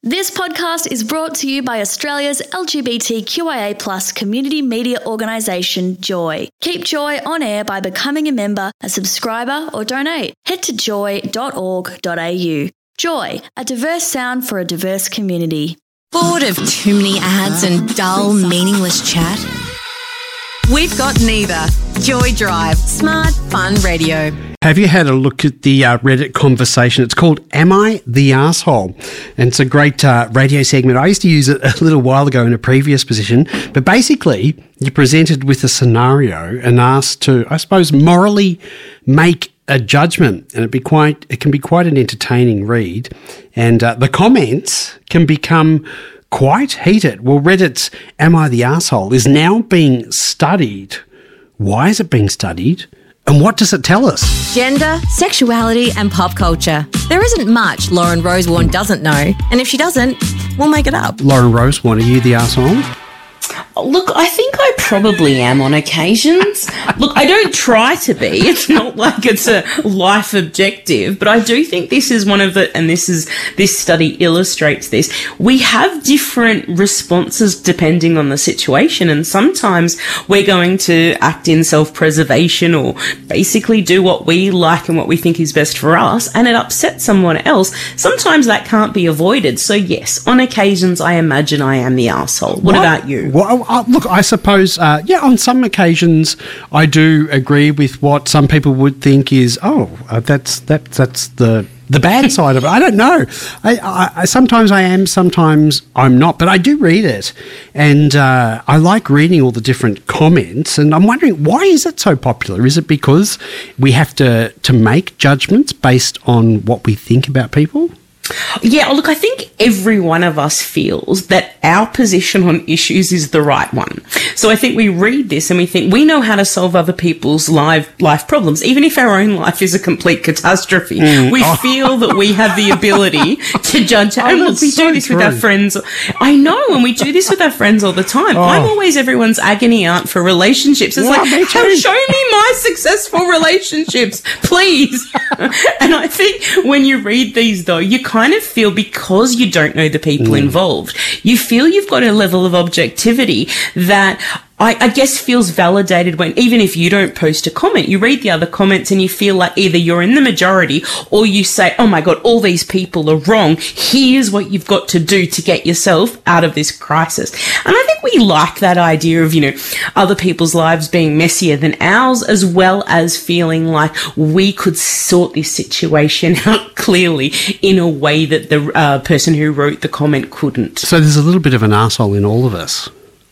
This podcast is brought to you by Australia's LGBTQIA+ community media organisation, Joy. Keep Joy on air by becoming a member, a subscriber or donate. Head to joy.org.au. Joy, a diverse sound for a diverse community. Bored of too many ads and dull, meaningless chat? We've got neither. Joy Drive, smart, fun radio. Have you had a look at the Reddit conversation? It's called Am I the Arsehole? And it's a great radio segment. I used to use it a little while ago in a previous position. But basically, you're presented with a scenario and asked to, I suppose, morally make a judgment. And it can be quite an entertaining read. And the comments can become quite heated. Well, Reddit's Am I the Arsehole is now being studied. Why is it being studied? And what does it tell us? Gender, sexuality and pop culture. There isn't much Lauren Rosewarne doesn't know. And if she doesn't, we'll make it up. Lauren Rosewarne, are you the arsehole? Look, I think I probably am on occasions. Look, I don't try to be. It's not like it's a life objective, but I do think this is one of the, and this study illustrates this. We have different responses depending on the situation, and sometimes we're going to act in self-preservation or basically do what we like and what we think is best for us, and it upsets someone else. Sometimes that can't be avoided. So yes, on occasions, I imagine I am the arsehole. What about you? Well, look, I suppose, on some occasions I do agree with what some people would think is, that's the bad side of it. I don't know. I sometimes I am, sometimes I'm not, but I do read it, and I like reading all the different comments, and I'm wondering, why is it so popular? Is it because we have to make judgments based on what we think about people? Yeah, look, I think every one of us feels that our position on issues is the right one. So I think we read this and we think we know how to solve other people's life problems, even if our own life is a complete catastrophe. We feel that we have the ability to judge. And look, we do this with our friends. I know, and we do this with our friends all the time. I'm always everyone's agony aunt for relationships. It's show me my successful relationships, please. And I think when you read these, though, you kind of feel, because you don't know the people involved, you feel you've got a level of objectivity that I guess feels validated when, even if you don't post a comment, you read the other comments and you feel like either you're in the majority or you say, oh my God, all these people are wrong. Here's what you've got to do to get yourself out of this crisis. And I think we like that idea of, other people's lives being messier than ours, as well as feeling like we could sort this situation out clearly in a way that the person who wrote the comment couldn't. So there's a little bit of an arsehole in all of us.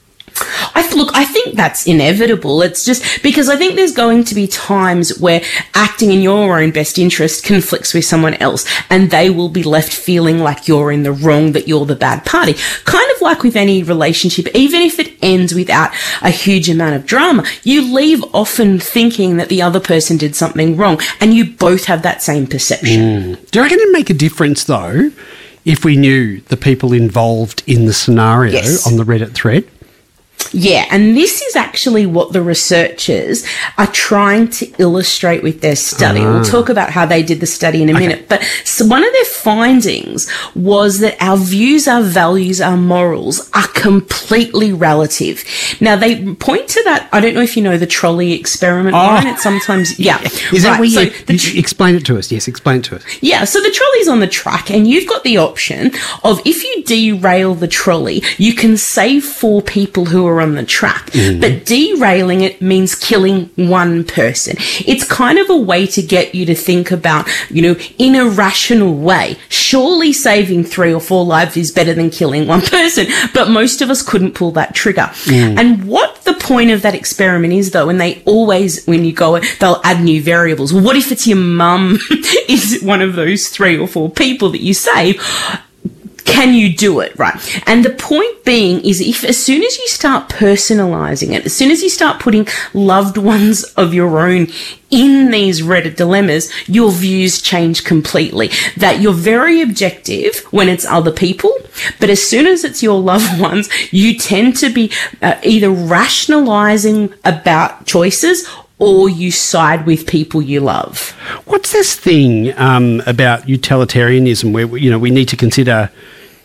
I think that's inevitable. It's just because I think there's going to be times where acting in your own best interest conflicts with someone else, and they will be left feeling like you're in the wrong, that you're the bad party. Kind of like with any relationship, even if it ends without a huge amount of drama, you leave often thinking that the other person did something wrong, and you both have that same perception. Do you reckon it'd make a difference, though, if we knew the people involved in the scenario on the Reddit thread? Yeah, and this is actually what the researchers are trying to illustrate with their study. We'll talk about how they did the study in a minute. But so one of their findings was that our views, our values, our morals are completely relative. Now, they point to that. I don't know if you know the trolley experiment, Ryan. It's sometimes, Is that where you explain it to us? Yes, explain it to us. Yeah, so the trolley's on the track, and you've got the option of, if you derail the trolley, you can save 4 people who are on the track, but derailing it means killing one person. It's kind of a way to get you to think about, in a rational way. Surely saving 3 or 4 lives is better than killing one person, but most of us couldn't pull that trigger. And what the point of that experiment is, though, and they always, when you go, they'll add new variables. What if it's your mum is one of those 3 or 4 people that you save? Can you do it? Right. And the point being is, if as soon as you start personalizing it, as soon as you start putting loved ones of your own in these Reddit dilemmas, your views change completely. That you're very objective when it's other people, but as soon as it's your loved ones, you tend to be either rationalizing about choices or you side with people you love. What's this thing about utilitarianism where, we need to consider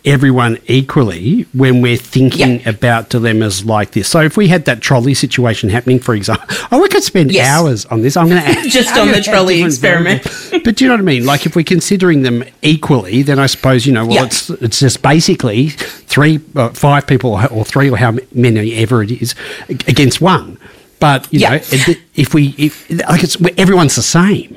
everyone equally when we're thinking about dilemmas like this. So if we had that trolley situation happening, for example, we could spend hours on this. I'm going to just on the trolley experiment. But do you know what I mean? Like if we're considering them equally, then I suppose, it's just basically 5 people or 3 or how many ever it is against one. But, everyone's the same.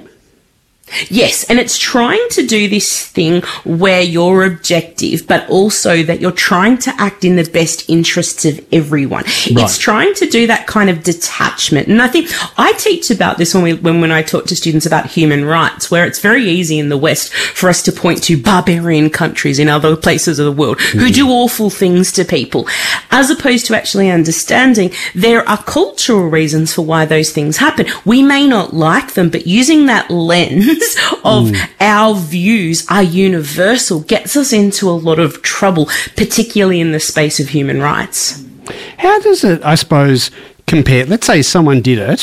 Yes, and it's trying to do this thing where you're objective, but also that you're trying to act in the best interests of everyone. Right. It's trying to do that kind of detachment. And I think I teach about this when I talk to students about human rights, where it's very easy in the West for us to point to barbarian countries in other places of the world who do awful things to people, as opposed to actually understanding there are cultural reasons for why those things happen. We may not like them, but using that lens of our views are universal gets us into a lot of trouble, particularly in the space of human rights. How does it, I suppose, compare? Let's say someone did it,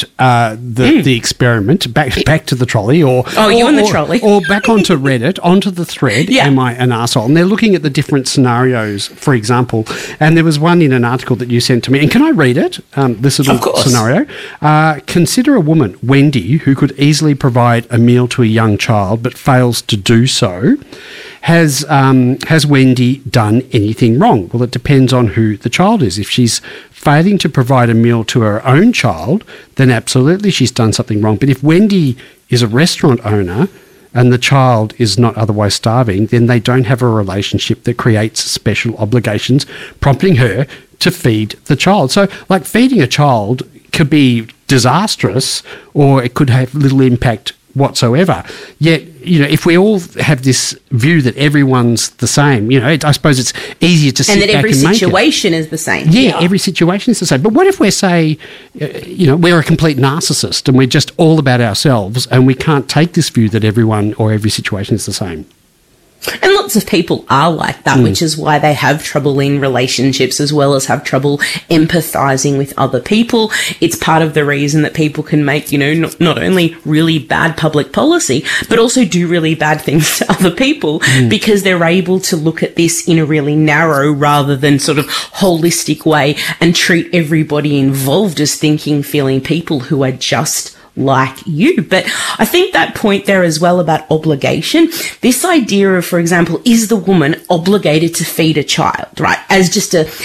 the experiment, back to the trolley, or the trolley, or back onto Reddit, onto the thread. Am I an arsehole? And they're looking at the different scenarios, for example. And there was one in an article that you sent to me, and can I read it? This little scenario. Consider a woman, Wendy, who could easily provide a meal to a young child, but fails to do so. Has Wendy done anything wrong? Well, it depends on who the child is. If she's failing to provide a meal to her own child, then absolutely she's done something wrong. But if Wendy is a restaurant owner and the child is not otherwise starving, then they don't have a relationship that creates special obligations, prompting her to feed the child. So, like, feeding a child could be disastrous, or it could have little impact whatsoever. Yet, if we all have this view that everyone's the same, I suppose it's easier to sit back and make it. And that every situation is the same. Yeah, every situation is the same. But what if we say, we're a complete narcissist and we're just all about ourselves and we can't take this view that everyone or every situation is the same? And lots of people are like that, which is why they have trouble in relationships as well as have trouble empathizing with other people. It's part of the reason that people can make, not only really bad public policy, but also do really bad things to other people because they're able to look at this in a really narrow rather than sort of holistic way and treat everybody involved as thinking, feeling people who are just like you. But I think that point there as well about obligation, this idea of, for example, is the woman obligated to feed a child, right? As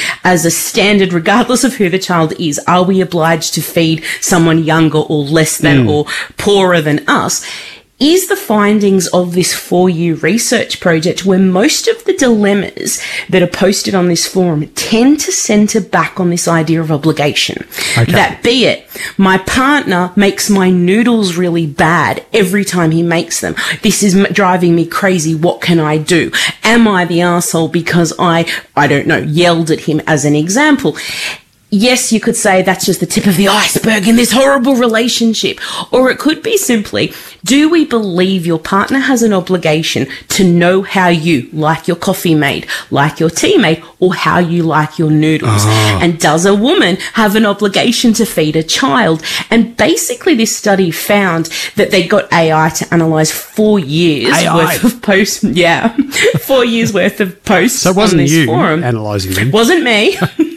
a standard, regardless of who the child is, are we obliged to feed someone younger or less than or poorer than us? Is the findings of this 4-year research project where most of the dilemmas that are posted on this forum tend to centre back on this idea of obligation. Okay. That be it, my partner makes my noodles really bad every time he makes them. This is driving me crazy. What can I do? Am I the arsehole because I don't know, yelled at him as an example? Yes, you could say that's just the tip of the iceberg in this horrible relationship. Or it could be simply, do we believe your partner has an obligation to know how you like your coffee made, like your tea made, or how you like your noodles? And does a woman have an obligation to feed a child? And basically this study found that they got AI to analyse 4 years worth of posts. Yeah, 4 years worth of posts. So it wasn't on this you forum. Analysing them. Wasn't me.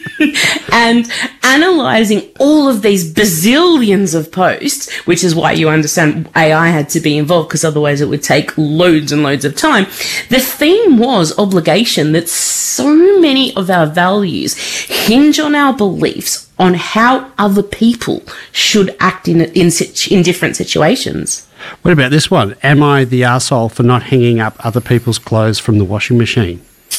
And analysing all of these bazillions of posts, which is why you understand AI had to be involved, because otherwise it would take loads and loads of time. The theme was obligation, that so many of our values hinge on our beliefs on how other people should act in different situations. What about this one? Am I the arsehole for not hanging up other people's clothes from the washing machine?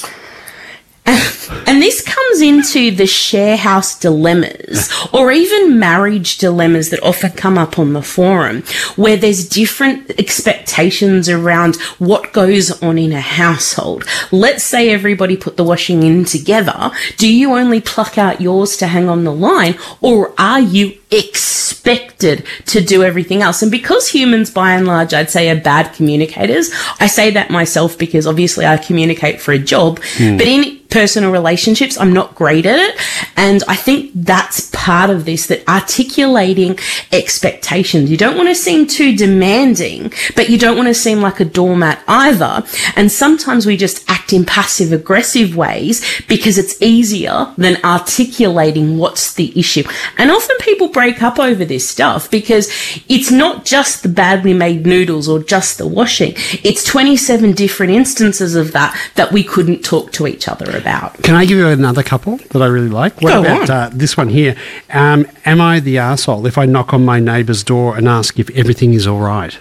And this comes into the share house dilemmas or even marriage dilemmas that often come up on the forum, where there's different expectations around what goes on in a household. Let's say everybody put the washing in together. Do you only pluck out yours to hang on the line, or are you expected to do everything else? And because humans, by and large, I'd say are bad communicators, I say that myself because obviously I communicate for a job, but in personal relationships. I'm not great at it. And I think that's part of this, that articulating expectations. You don't want to seem too demanding, but you don't want to seem like a doormat either. And sometimes we just act in passive aggressive ways because it's easier than articulating what's the issue. And often people break up over this stuff because it's not just the badly made noodles or just the washing. It's 27 different instances of that we couldn't talk to each other about. Can I give you another couple that I really like? What about this one here? Am I the arsehole if I knock on my neighbour's door and ask if everything is all right?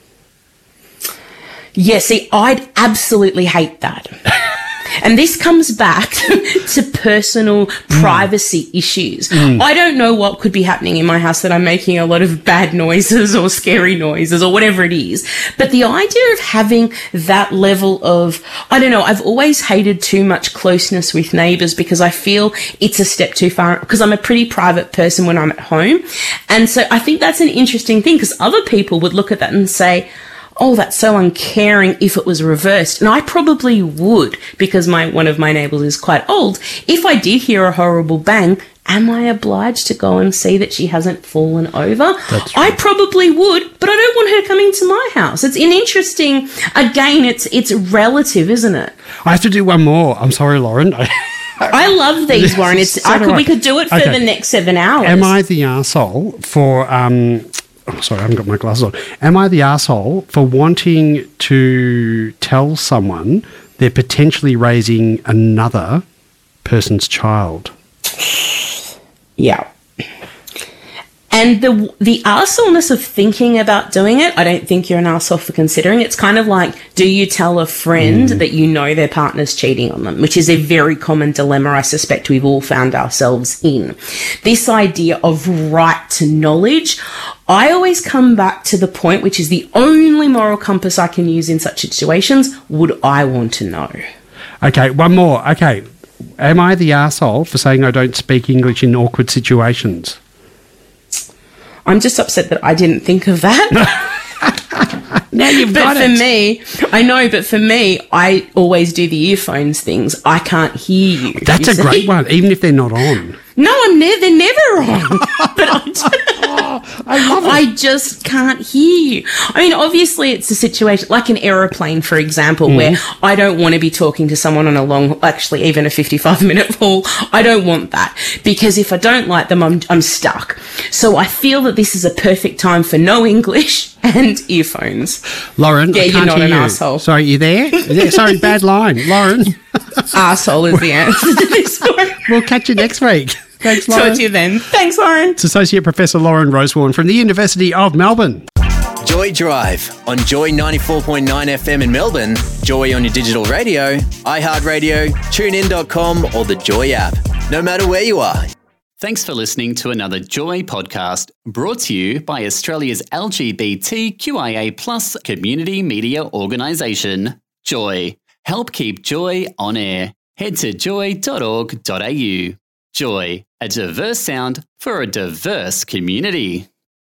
Yeah, see, I'd absolutely hate that. And this comes back to personal privacy issues. I don't know what could be happening in my house that I'm making a lot of bad noises or scary noises or whatever it is. But the idea of having that level of, I don't know, I've always hated too much closeness with neighbours because I feel it's a step too far, because I'm a pretty private person when I'm at home. And so I think that's an interesting thing, because other people would look at that and say, oh, that's so uncaring if it was reversed. And I probably would, because one of my neighbours is quite old. If I did hear a horrible bang, am I obliged to go and see that she hasn't fallen over? I probably would, but I don't want her coming to my house. It's an interesting, again, it's relative, isn't it? I have to do one more. I'm sorry, Lauren. I love these, Warren. We could do it for the next 7 hours. Am I the arsehole for... Oh, sorry, I haven't got my glasses on. Am I the arsehole for wanting to tell someone they're potentially raising another person's child? Yeah. And the arseholeness of thinking about doing it, I don't think you're an arsehole for considering. It's kind of like, do you tell a friend that you know their partner's cheating on them, which is a very common dilemma I suspect we've all found ourselves in. This idea of right to knowledge, I always come back to the point, which is the only moral compass I can use in such situations. Would I want to know? Okay, one more. Okay, am I the arsehole for saying I don't speak English in awkward situations? I'm just upset that I didn't think of that. Now you've got it. But for me, I know, but for me, I always do the earphones things. I can't hear you. That's a great one, even if they're not on. No, they're never on. But I love it. I just can't hear you. I mean, obviously it's a situation like an aeroplane, for example, where I don't want to be talking to someone on a long, actually even a 55-minute haul. I don't want that, because if I don't like them, I'm stuck. So I feel that this is a perfect time for no English and earphones. Lauren, yeah, I can't you're not hear an you. arsehole. Sorry, you there? Sorry, bad line. Lauren. Arsehole is the answer to this one. We'll catch you next week. Thanks, Lauren. Talk to you then. Thanks, Lauren. It's Associate Professor Lauren Rosewarne from the University of Melbourne. Joy Drive on Joy 94.9 FM in Melbourne, Joy on your digital radio, iHeartRadio, TuneIn.com or the Joy app. No matter where you are. Thanks for listening to another Joy podcast brought to you by Australia's LGBTQIA+ community media organisation, Joy. Help keep Joy on air. Head to joy.org.au. Joy, a diverse sound for a diverse community.